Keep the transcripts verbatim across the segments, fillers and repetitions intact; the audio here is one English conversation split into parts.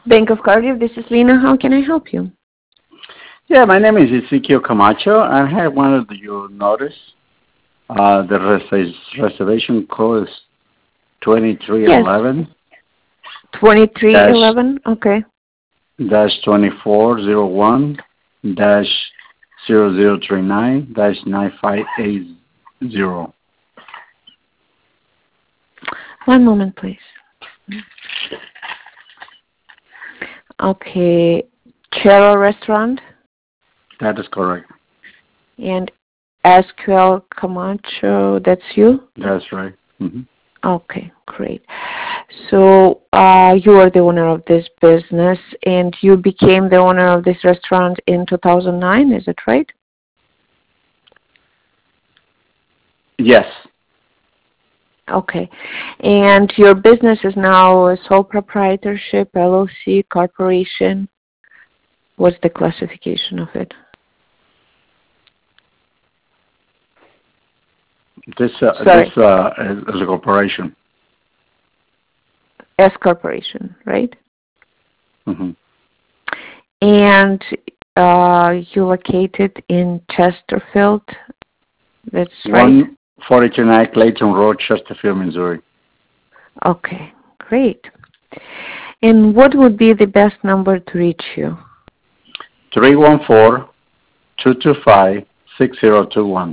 Bank of Cardiff, this is Lena. How can I help you? Yeah, my name is Ezekiel Camacho. I had one of your notice. Uh, the res- reservation code is twenty-three eleven. Yes. twenty-three eleven, okay. Dash twenty-four oh one dash zero zero three nine dash nine five eight zero. One moment, please. Okay. Chero Restaurant? That is correct. And S Q L Camacho, that's you? That's right. Mm-hmm. Okay, great. So uh, you are the owner of this business, and you became the owner of this restaurant in two thousand nine, is it right? Yes. Okay. And your business is now a sole proprietorship, L L C, corporation. What's the classification of it? This uh, this uh, is a corporation. S corporation, right? Mm-hmm. And uh, you located in Chesterfield. That's right. one forty-nine Clayton Road, Chesterfield, Missouri. Okay, great. And what would be the best number to reach you? three one four, two two five, six zero two one.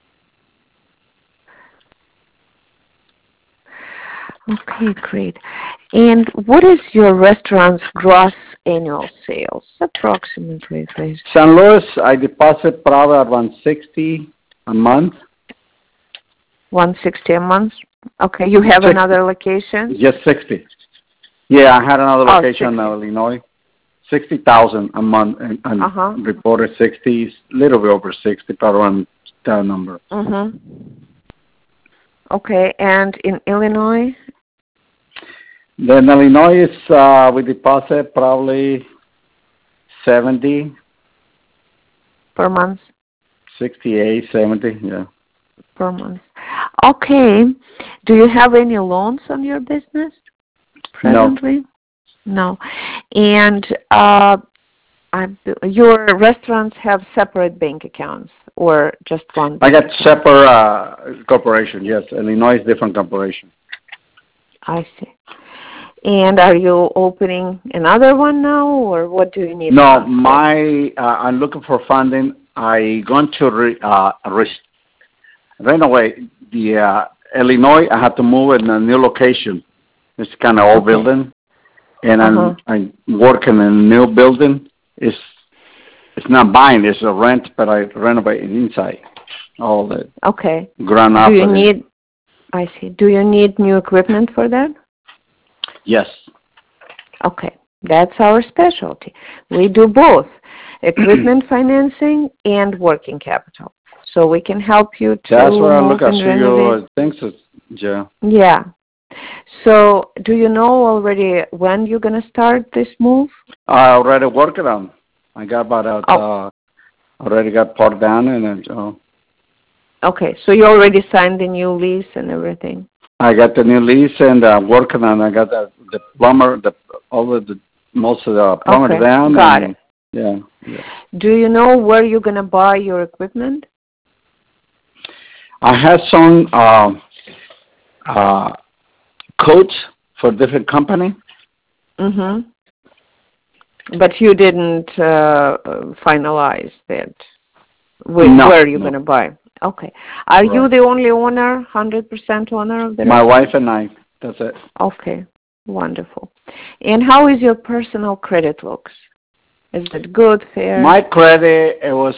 Okay, great. And what is your restaurant's gross annual sales, approximately, please? Saint Louis, I deposit probably around sixty a month. one hundred sixty a month? Okay, you have sixty. Another location? Yes, sixty. Yeah, I had another Oh, location in Illinois. sixty thousand a month, and, and uh-huh. reported sixty, little bit over sixty, but around that number. Mm-hmm. Okay, and in Illinois? Then Illinois is, uh, we deposit probably seventy. Per month? sixty-eight, seventy, yeah. Per month. Okay. Do you have any loans on your business presently? No. No. And uh, I, your restaurants have separate bank accounts or just one? I got separate uh, corporation, yes. Illinois is different corporation. I see. And are you opening another one now, or what do you need? No, my uh, I'm looking for funding. I going to re, uh, re, renovate the uh, Illinois. I have to move in a new location. It's kind of old Okay. building, and Uh-huh. I'm I'm working in a new building. It's it's not buying. It's a rent, but I renovate inside all the Okay. ground up. Do you need? I see. Do you need new equipment for that? Yes. Okay, that's our specialty. We do both equipment financing and working capital. So we can help you to That's where I move look at and renovate. your things, yeah. Yeah. So do you know already when you're going to start this move? I already working on. I got about uh, Oh. already got part down and uh, Okay, so you already signed the new lease and everything. I got the new lease and uh, working on. I got the the plumber, the all of the most of the plumber Okay, down. got and, it. Yeah, yeah. Do you know where you're going to buy your equipment? I had some uh, uh, codes for different company. Mm-hmm. But you didn't uh, finalize that. With No, where you're no. going to buy? Okay. Are Right. you the only owner, one hundred percent owner of the My restaurant? wife and I. That's it. Okay, wonderful. And how is your personal credit looks? Is it good, fair? My credit, it was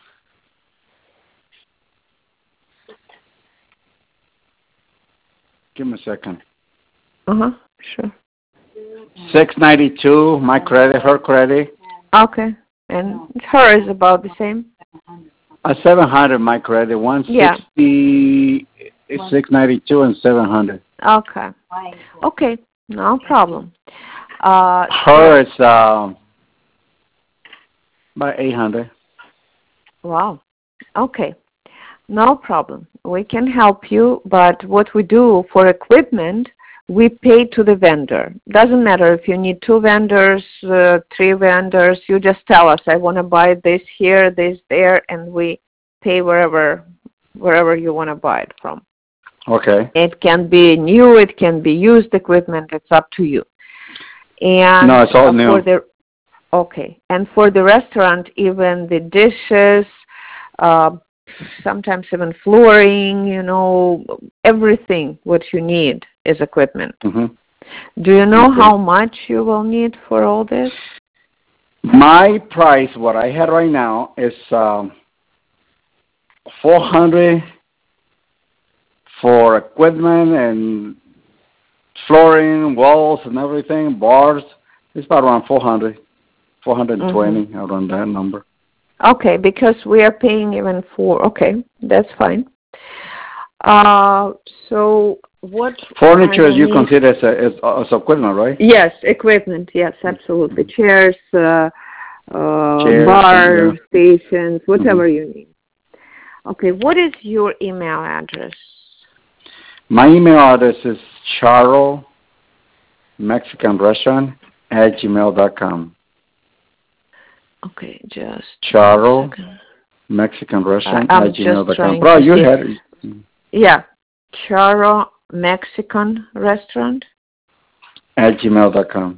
give me a second. Uh-huh, sure. six ninety-two, my credit, her credit. Okay. And her is about the same? Uh, seven hundred, my credit. one sixty, Yeah. six ninety-two, and seven hundred. Okay. Okay, no problem. Uh, Her is um, about eight hundred. Wow. Okay. No problem. We can help you, but what we do for equipment, we pay to the vendor. Doesn't matter if you need two vendors, uh, three vendors. You just tell us, I want to buy this here, this there, and we pay wherever wherever you want to buy it from. Okay. It can be new, it can be used equipment. It's up to you. And no, it's all uh, new. For the, okay. And for the restaurant, even the dishes, uh, sometimes even flooring, you know, everything what you need is equipment. Mm-hmm. Do you know okay. how much you will need for all this? My price, what I had right now, is um, four hundred for equipment and flooring, walls, and everything, bars. It's about around four hundred, four hundred twenty, mm-hmm. around that number. Okay, because we are paying even for, okay, that's fine. Uh, so what... Furniture you need... consider as, a, as, as equipment, right? Yes, equipment, yes, absolutely. Mm-hmm. Chairs, uh, uh, Chairs, bar, yeah. stations, whatever mm-hmm. you need. Okay, what is your email address? My email address is charo mexican restaurant at gmail dot com. Okay, just Charo Mexican Restaurant uh, at gmail dot com. Bro, you had it. Yeah, Charo Mexican Restaurant at gmail dot com.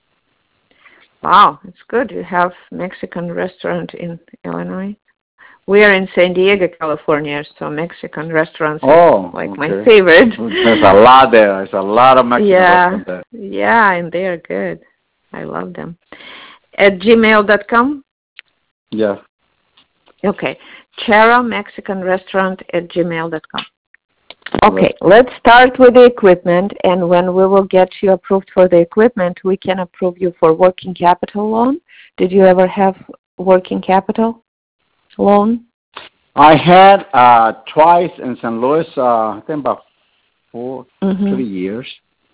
Wow, it's good. You have Mexican restaurant in Illinois. We are in San Diego, California, so Mexican restaurants oh, is like okay. my favorite. There's a lot there. There's a lot of Mexican yeah, restaurants there. Yeah, and they are good. I love them. At gmail dot com? Yeah. Okay. Charo Mexican Restaurant at gmail dot com. Okay, let's start with the equipment, and when we will get you approved for the equipment, we can approve you for working capital loan. Did you ever have working capital loan? I had uh, twice in Saint Louis, uh, I think about four, mm-hmm. three years.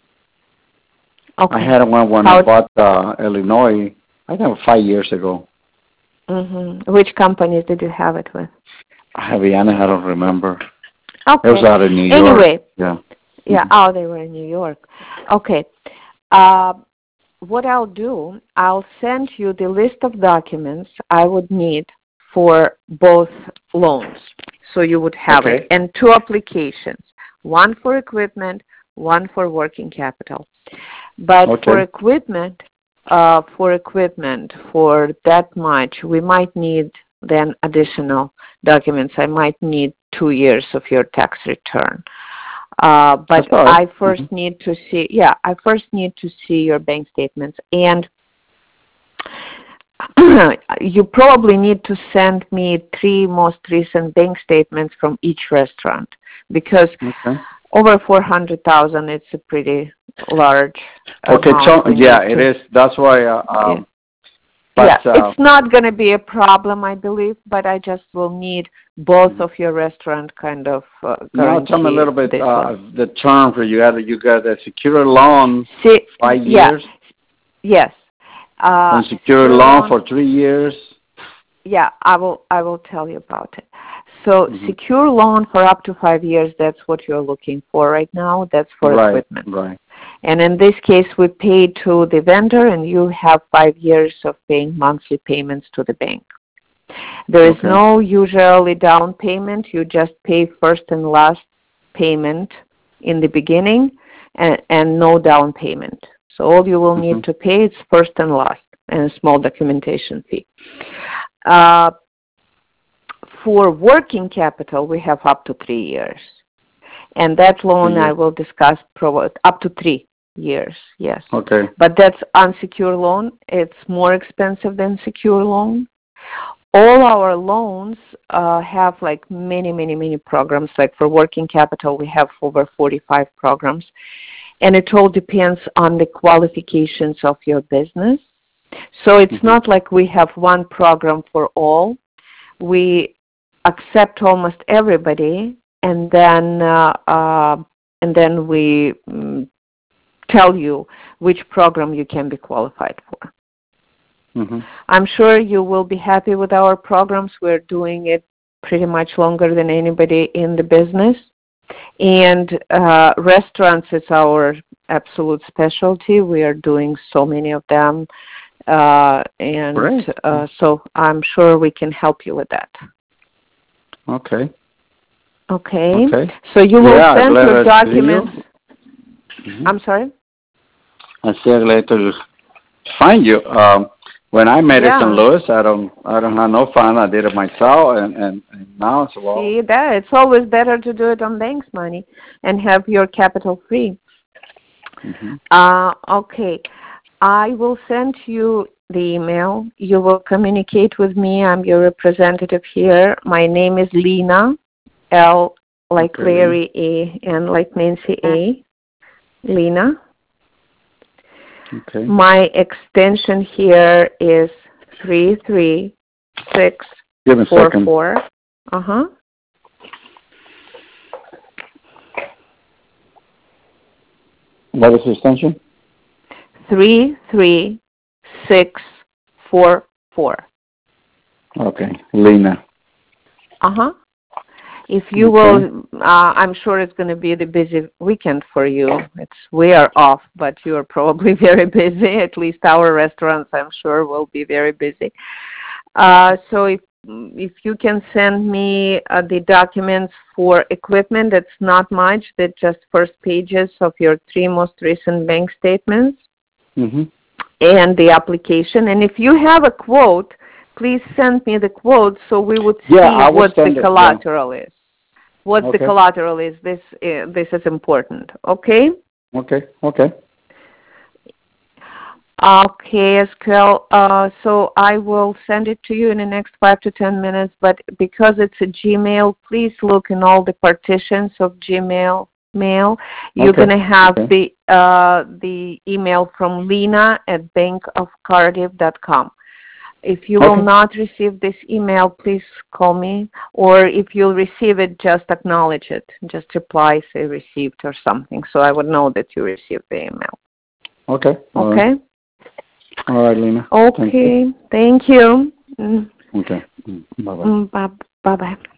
Okay. I had one when How I bought uh, Illinois, I think five years ago. Mm-hmm. Which companies did you have it with? Javiana, I don't remember. Okay. It was out of New York. Anyway. Yeah. Yeah, mm-hmm. Oh, they were in New York. Okay. Uh, what I'll do, I'll send you the list of documents I would need for both loans, so you would have okay. it, and two applications, one for equipment, one for working capital. But okay. for equipment, uh, for equipment, for that much, we might need then additional documents. I might need two years of your tax return. Uh, but right. I first mm-hmm. need to see, yeah, I first need to see your bank statements. And you probably need to send me three most recent bank statements from each restaurant, because okay. over four hundred thousand, it's a pretty large okay, amount. so, yeah, it is. That's why. Uh, um, yeah. But, yeah, uh, it's not going to be a problem, I believe, but I just will need both of your restaurant kind of uh, now tell me a little bit uh, the term for you. Had you got a secure loan See, five yeah. years. Yes. Uh, and secure loan for three years. Yeah, I will. I will tell you about it. So, mm-hmm. secure loan for up to five years. That's what you're looking for right now. That's for right, equipment. Right. And in this case, we pay to the vendor, and you have five years of paying monthly payments to the bank. There is okay. no usually down payment. You just pay first and last payment in the beginning, and, and no down payment. So all you will mm-hmm. need to pay is first and last, and a small documentation fee. Uh, for working capital, we have up to three years. And that loan I will discuss pro- up to three years, yes. Okay. But that's unsecured loan. It's more expensive than secure loan. All our loans uh, have like many, many, many programs. Like for working capital, we have over forty-five programs. And it all depends on the qualifications of your business. So it's mm-hmm. not like we have one program for all. We accept almost everybody, and then uh, uh, and then we um, tell you which program you can be qualified for. Mm-hmm. I'm sure you will be happy with our programs. We're doing it pretty much longer than anybody in the business. And uh, restaurants is our absolute specialty. We are doing so many of them, uh, and uh, so I'm sure we can help you with that. Okay. Okay. Okay. So you will yeah, send your you. documents. Mm-hmm. I'm sorry? I said glad to find you. Um, when I met Yeah. in Saint Louis, I don't, I don't have no fun. I did it myself, and and, and now it's well. See that it's always better to do it on bank's money and have your capital free. Mm-hmm. Uh, okay, I will send you the email. You will communicate with me. I'm your representative here. My name is Lena, L like okay. Larry, A, and like Nancy, A. Lena. Okay. My extension here is three three six four four. Uh huh. What is the extension? Three three six four four. Okay, Lena. Uh huh. If you okay. will, uh, I'm sure it's going to be the busy weekend for you. It's we are off, but you are probably very busy. At least our restaurants, I'm sure, will be very busy. Uh, so if if you can send me uh, the documents for equipment, that's not much. That's just first pages of your three most recent bank statements mm-hmm. and the application. And if you have a quote, please send me the quote so we would see yeah, what the it, collateral yeah. is. What okay. the collateral is. This uh, this is important. Okay. Okay. Okay. Okay, Eskel. Uh, so I will send it to you in the next five to ten minutes. But because it's a Gmail, please look in all the partitions of Gmail mail. You're okay. going to have okay. the uh, the email from Lena at bank of cardiff dot com. If you will okay. not receive this email, please call me. Or if you'll receive it, just acknowledge it. Just reply, say received or something, so I would know that you received the email. Okay. All okay? Right. All right, Lena. Okay. Thank you. Thank you. Okay. Bye-bye. Mm, bye- bye-bye.